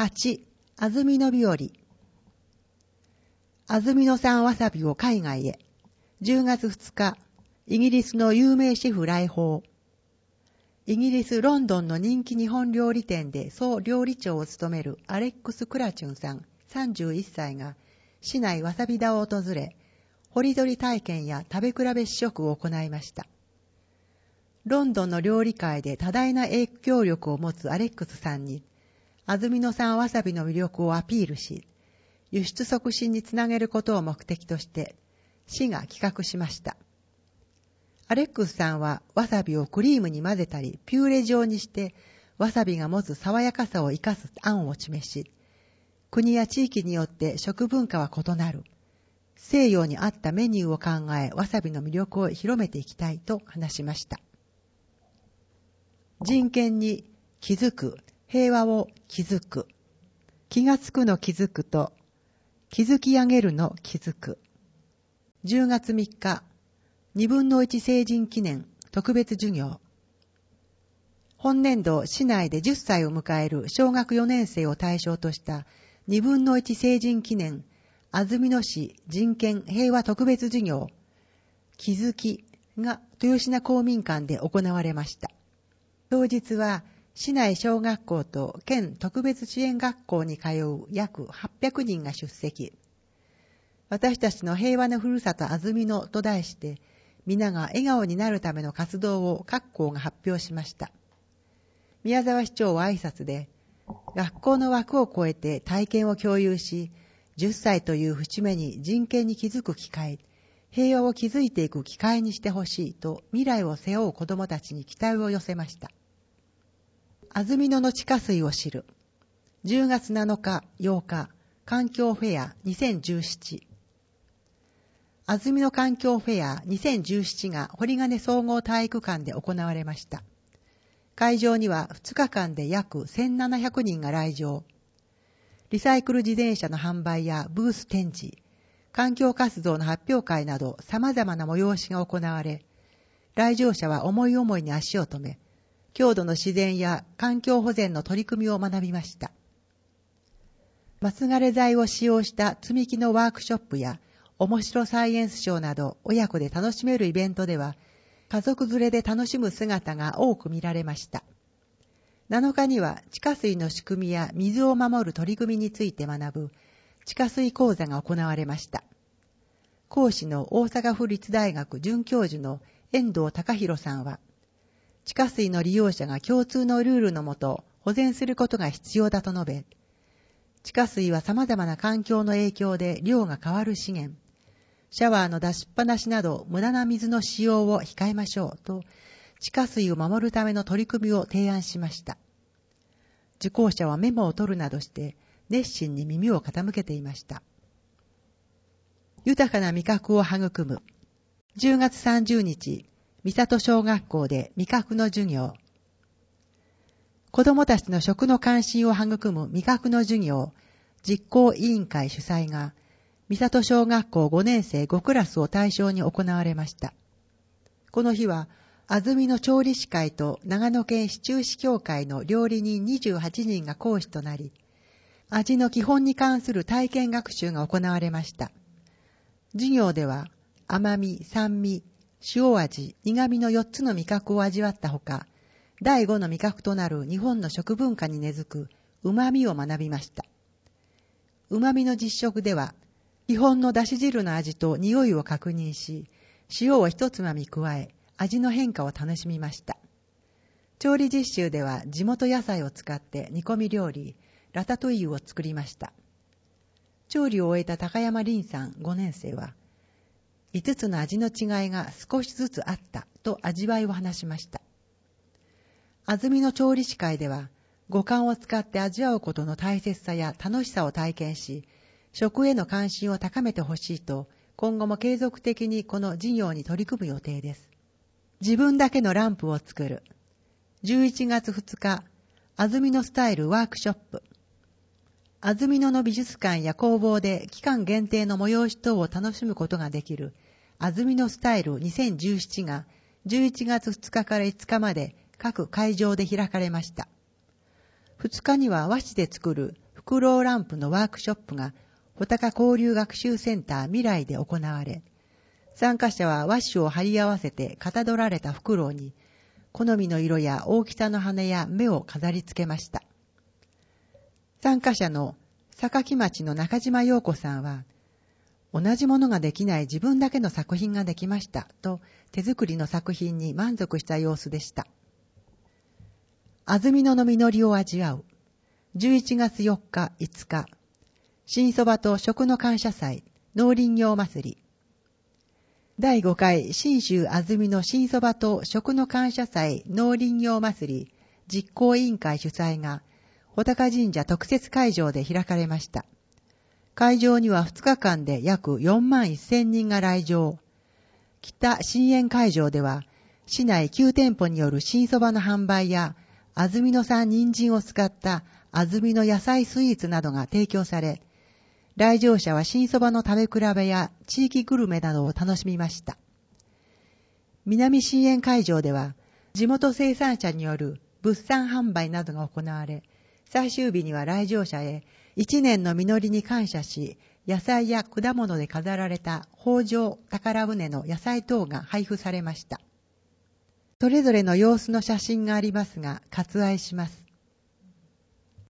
8、安曇野日和。安曇野産わさびを海外へ。10月2日、イギリスの有名シェフ来訪。イギリス・ロンドンの人気日本料理店で総料理長を務めるアレックス・クラチュンさん31歳が市内わさび田を訪れ、掘り取り体験や食べ比べ試食を行いました。ロンドンの料理界で多大な影響力を持つアレックスさんに、安曇野産わさびの魅力をアピールし、輸出促進につなげることを目的として、市が企画しました。アレックスさんはわさびをクリームに混ぜたり、ピューレ状にして、わさびが持つ爽やかさを生かす案を示し、国や地域によって食文化は異なる。西洋に合ったメニューを考え、わさびの魅力を広めていきたいと話しました。人権に気づく、平和を築く。気がつくの気づくと、築き上げるの気づく。10月3日、2分の1成人記念特別授業。本年度市内で10歳を迎える小学4年生を対象とした2分の1成人記念安曇野市人権平和特別授業気づきが豊品公民館で行われました。当日は市内小学校と県特別支援学校に通う約800人が出席。私たちの平和なふるさと安曇野と題して皆が笑顔になるための活動を各校が発表しました。宮沢市長は挨拶で、学校の枠を超えて体験を共有し、10歳という節目に人権に気づく機会、平和を築いていく機会にしてほしいと未来を背負う子どもたちに期待を寄せました。安曇野の地下水を知る。10月7日、8日、環境フェア2017。安曇野環境フェア2017が堀金総合体育館で行われました。会場には2日間で約1700人が来場。リサイクル自転車の販売やブース展示、環境活動の発表会など様々な催しが行われ、来場者は思い思いに足を止め、郷土の自然や環境保全の取り組みを学びました。松枯材を使用した積み木のワークショップや面白サイエンスショーなど親子で楽しめるイベントでは、家族連れで楽しむ姿が多く見られました。7日には地下水の仕組みや水を守る取り組みについて学ぶ地下水講座が行われました。講師の大阪府立大学准教授の遠藤隆弘さんは、地下水の利用者が共通のルールのもと保全することが必要だと述べ、地下水は様々な環境の影響で量が変わる資源、シャワーの出しっぱなしなど無駄な水の使用を控えましょうと、地下水を守るための取り組みを提案しました。受講者はメモを取るなどして熱心に耳を傾けていました。豊かな味覚を育む。10月30日、三郷小学校で味覚の授業。子どもたちの食の関心を育む味覚の授業、実行委員会主催が、三郷小学校5年生5クラスを対象に行われました。この日は、安曇野調理師会と長野県市中市協会の料理人28人が講師となり、味の基本に関する体験学習が行われました。授業では、甘み、酸味、塩味、苦味の4つの味覚を味わったほか、第5の味覚となる日本の食文化に根付く旨味を学びました。旨味の実食では、基本のだし汁の味と匂いを確認し、塩を一つまみ加え、味の変化を楽しみました。調理実習では地元野菜を使って煮込み料理、ラタトゥイユを作りました。調理を終えた高山凛さん5年生は、5つの味の違いが少しずつあったと味わいを話しました。安曇野調理師会では、五感を使って味わうことの大切さや楽しさを体験し、食への関心を高めてほしいと、今後も継続的にこの事業に取り組む予定です。自分だけのランプを作る。11月2日、安曇野スタイルワークショップ。安曇野の美術館や工房で期間限定の催し等を楽しむことができる安曇野スタイル2017が11月2日から5日まで各会場で開かれました。2日には和紙で作るフクロウランプのワークショップが穂高交流学習センター未来で行われ、参加者は和紙を貼り合わせてかたどられたフクロウに、好みの色や大きさの羽や目を飾り付けました。参加者の榊町の中島陽子さんは、同じものができない自分だけの作品ができましたと手作りの作品に満足した様子でした。安曇野の実りを味わう。11月4日、5日。新そばと食の感謝祭、農林業祭り。第5回信州安曇野新そばと食の感謝祭農林業祭り実行委員会主催が穂高神社特設会場で開かれました。会場には2日間で約4万1000人が来場。北新園会場では市内9店舗による新そばの販売や安曇野産人参を使った安曇野野菜スイーツなどが提供され、来場者は新そばの食べ比べや地域グルメなどを楽しみました。南新園会場では地元生産者による物産販売などが行われ、最終日には来場者へ一年の実りに感謝し、野菜や果物で飾られた豊穣宝船の野菜等が配布されました。それぞれの様子の写真がありますが割愛します。